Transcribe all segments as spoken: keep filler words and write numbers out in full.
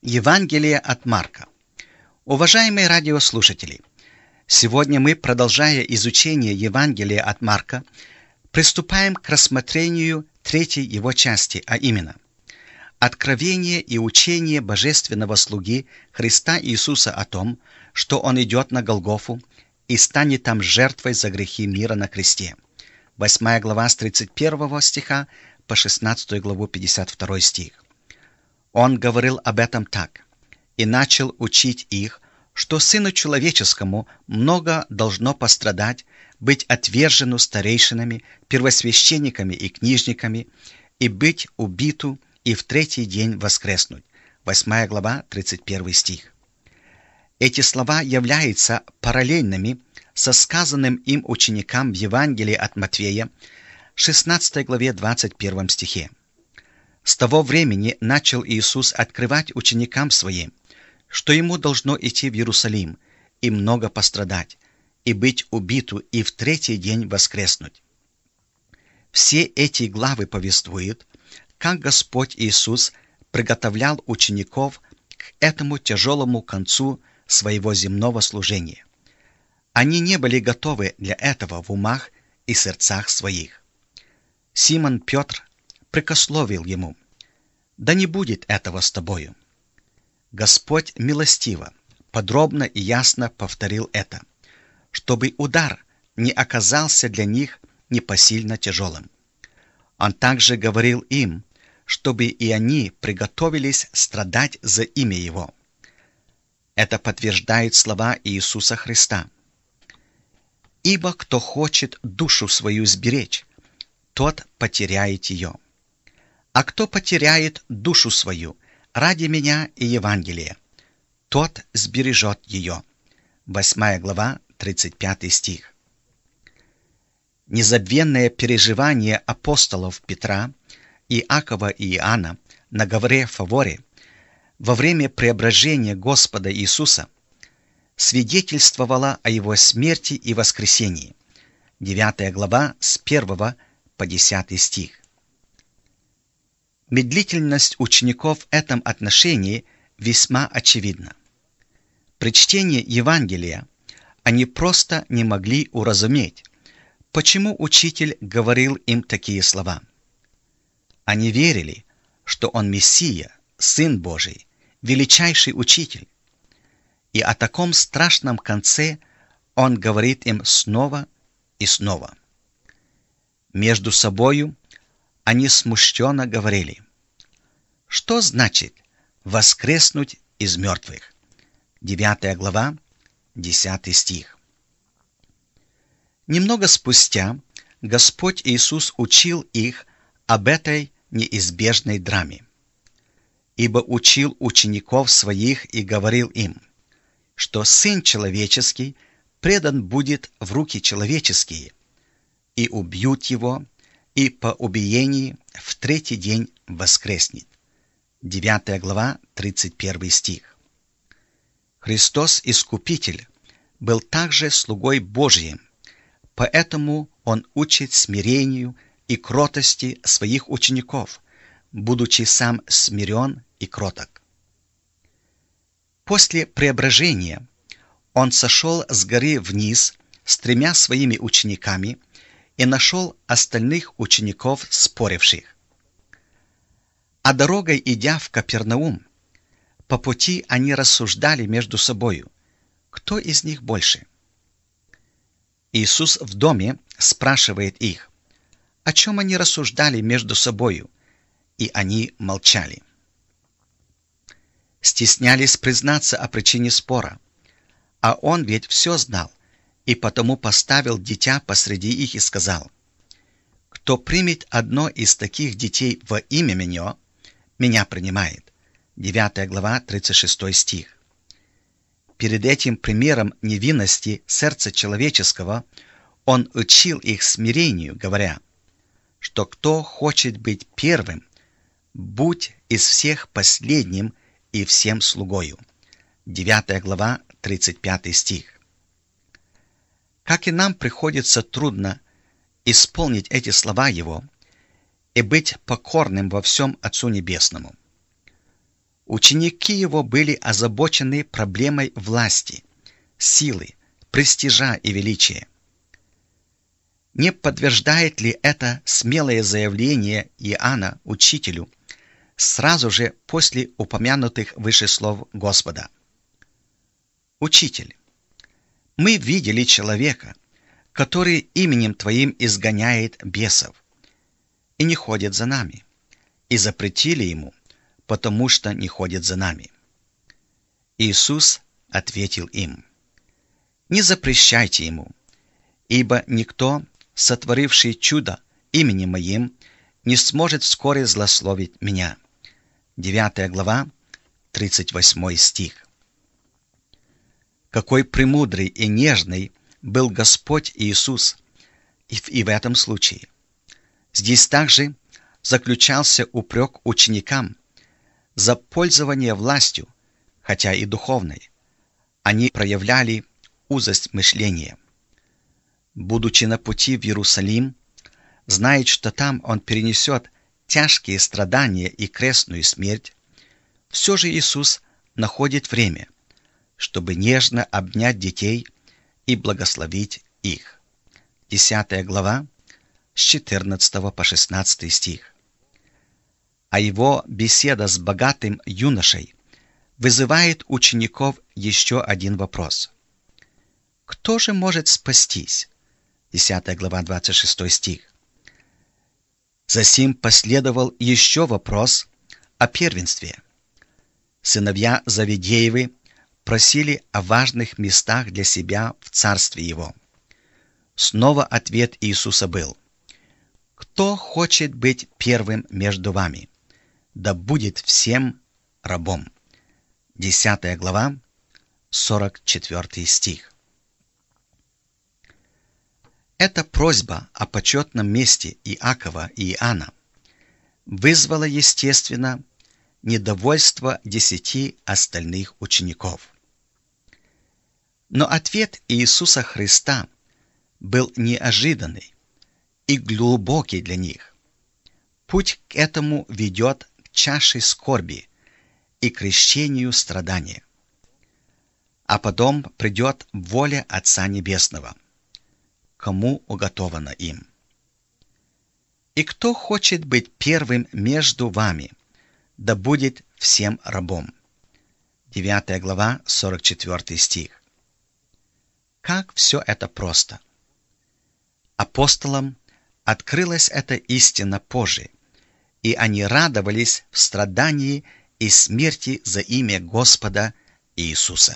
Евангелие от Марка. Уважаемые радиослушатели, сегодня мы, продолжая изучение Евангелия от Марка, приступаем к рассмотрению третьей его части, а именно откровение и учение божественного слуги Христа Иисуса о том, что Он идет на Голгофу и станет там жертвой за грехи мира на кресте. восьмая глава с тридцать первого стиха по шестнадцатую главу пятьдесят второй стих. Он говорил об этом так: «И начал учить их, что Сыну Человеческому много должно пострадать, быть отвержену старейшинами, первосвященниками и книжниками, и быть убиту, и в третий день воскреснуть». восьмая глава, тридцать первый стих. Эти слова являются параллельными со сказанным им ученикам в Евангелии от Матфея, шестнадцатой главе, двадцать первом стихе. С того времени начал Иисус открывать ученикам Своим, что Ему должно идти в Иерусалим и много пострадать, и быть убиту, и в третий день воскреснуть. Все эти главы повествуют, как Господь Иисус приготовлял учеников к этому тяжелому концу Своего земного служения. Они не были готовы для этого в умах и сердцах своих. Симон Петр прикословил Ему: «Да не будет этого с тобою». Господь милостиво, подробно и ясно повторил это, чтобы удар не оказался для них непосильно тяжелым. Он также говорил им, чтобы и они приготовились страдать за имя Его. Это подтверждает слова Иисуса Христа: «Ибо кто хочет душу свою сберечь, тот потеряет ее. А кто потеряет душу свою ради меня и Евангелия, тот сбережет ее». восьмая глава, тридцать пятый стих. Незабвенное переживание апостолов Петра, Иакова и Иоанна на горе Фаворе во время преображения Господа Иисуса свидетельствовало о Его смерти и воскресении. девятая глава с первого по десятый стих. Медлительность учеников в этом отношении весьма очевидна. При чтении Евангелия они просто не могли уразуметь, почему учитель говорил им такие слова. Они верили, что он Мессия, Сын Божий, величайший учитель. И о таком страшном конце он говорит им снова и снова. Между собою они смущенно говорили: «Что значит воскреснуть из мертвых?» девятая глава, десятый стих. Немного спустя Господь Иисус учил их об этой неизбежной драме. Ибо учил учеников своих и говорил им, что Сын Человеческий предан будет в руки человеческие, и убьют Его, и по убиении в третий день воскреснет. девятая глава, тридцать первый стих. Христос Искупитель был также слугой Божьим, поэтому Он учит смирению и кротости своих учеников, будучи сам смирен и кроток. После преображения Он сошел с горы вниз с тремя своими учениками и нашел остальных учеников споривших. А дорогой, идя в Капернаум, по пути они рассуждали между собою, кто из них больше. Иисус в доме спрашивает их, о чем они рассуждали между собою, и они молчали. Стеснялись признаться о причине спора, а Он ведь все знал, и потому поставил дитя посреди их и сказал: «Кто примет одно из таких детей во имя Меня, Меня принимает». девятая глава, тридцать шестой стих. Перед этим примером невинности сердца человеческого Он учил их смирению, говоря, что кто хочет быть первым, будь из всех последним и всем слугою. девятая глава, тридцать пятый стих. Как и нам приходится трудно исполнить эти слова Его и быть покорным во всем Отцу Небесному. Ученики его были озабочены проблемой власти, силы, престижа и величия. Не подтверждает ли это смелое заявление Иоанна учителю сразу же после упомянутых выше слов Господа? «Учитель, мы видели человека, который именем Твоим изгоняет бесов, и не ходит за нами, и запретили ему, потому что не ходит за нами». Иисус ответил им: «Не запрещайте ему, ибо никто, сотворивший чудо именем Моим, не сможет вскоре злословить Меня». девятая глава, тридцать восьмой стих. Какой премудрый и нежный был Господь Иисус и в, и в этом случае. Здесь также заключался упрек ученикам за пользование властью, хотя и духовной. Они проявляли узость мышления. Будучи на пути в Иерусалим, знает, что там он перенесет тяжкие страдания и крестную смерть, все же Иисус находит время, чтобы нежно обнять детей и благословить их. десятая глава, с четырнадцатого по шестнадцатый стих. А его беседа с богатым юношей вызывает учеников еще один вопрос. Кто же может спастись? десятая глава, двадцать шестой стих. Засим последовал еще вопрос о первенстве. Сыновья Завидеевы просили о важных местах для себя в царстве его. Снова ответ Иисуса был: «Кто хочет быть первым между вами, да будет всем рабом». десятая глава, сорок четвёртый стих. Эта просьба о почетном месте Иакова и Иоанна вызвала, естественно, недовольство десяти остальных учеников. Но ответ Иисуса Христа был неожиданный и глубокий для них. Путь к этому ведет к чаше скорби и крещению страдания. А потом придет воля Отца Небесного, кому уготовано им. «И кто хочет быть первым между вами, да будет всем рабом». девятая глава, сорок четвёртый стих. Как все это просто! Апостолам открылась эта истина позже, и они радовались в страдании и смерти за имя Господа Иисуса.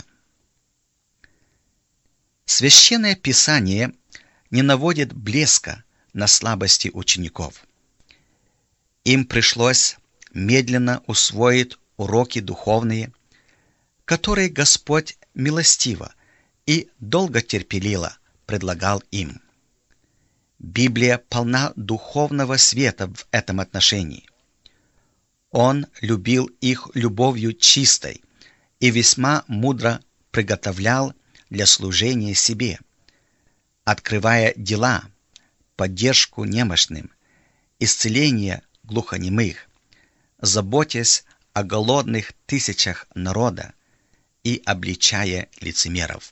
Священное Писание не наводит блеска на слабости учеников. Им пришлось медленно усвоить уроки духовные, которые Господь милостиво и долготерпеливо предлагал им. Библия полна духовного света в этом отношении. Он любил их любовью чистой и весьма мудро приготовлял для служения себе, открывая дела, поддержку немощным, исцеление глухонемых, заботясь о голодных тысячах народа и обличая лицемеров.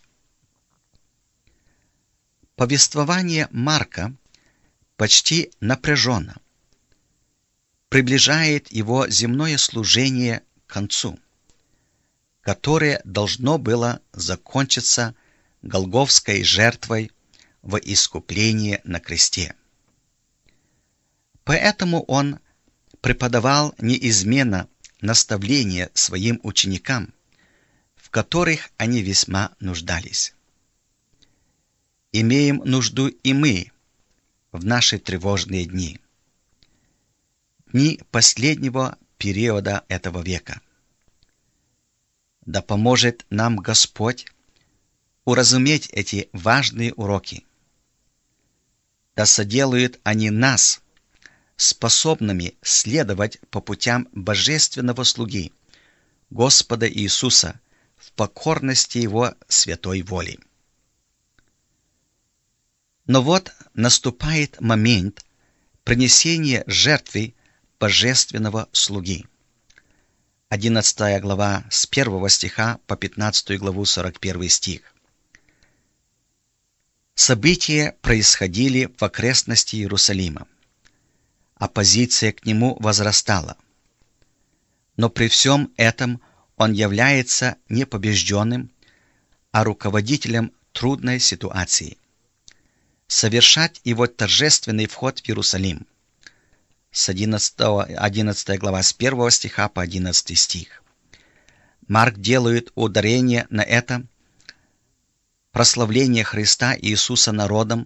Повествование Марка почти напряженно приближает его земное служение к концу, которое должно было закончиться голгофской жертвой во искупление на кресте. Поэтому он преподавал неизменно наставления своим ученикам, в которых они весьма нуждались. Имеем нужду и мы в наши тревожные дни, дни последнего периода этого века. Да поможет нам Господь уразуметь эти важные уроки. Да соделают они нас способными следовать по путям божественного слуги, Господа Иисуса, в покорности Его святой воли. Но вот наступает момент принесения жертвы божественного слуги. одиннадцатая глава с первого стиха по пятнадцатую главу сорок первый стих. События происходили в окрестности Иерусалима. Оппозиция к нему возрастала. Но при всем этом он является не побежденным, а руководителем трудной ситуации. Совершать его торжественный вход в Иерусалим. С одиннадцатой глава с первого стиха по одиннадцатый стих. Марк делает ударение на это прославление Христа Иисуса народом,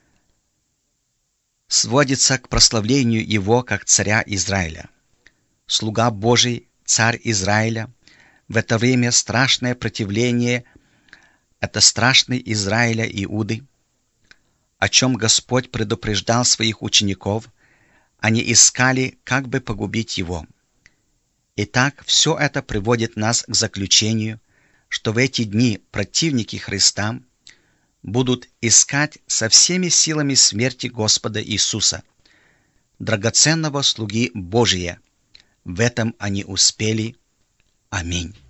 сводится к прославлению Его как царя Израиля. Слуга Божий, царь Израиля, в это время страшное противление – это страшный Израиля Иуды, о чем Господь предупреждал своих учеников, они искали, как бы погубить Его. Итак, все это приводит нас к заключению, что в эти дни противники Христа будут искать со всеми силами смерти Господа Иисуса, драгоценного слуги Божия. В этом они успели. Аминь.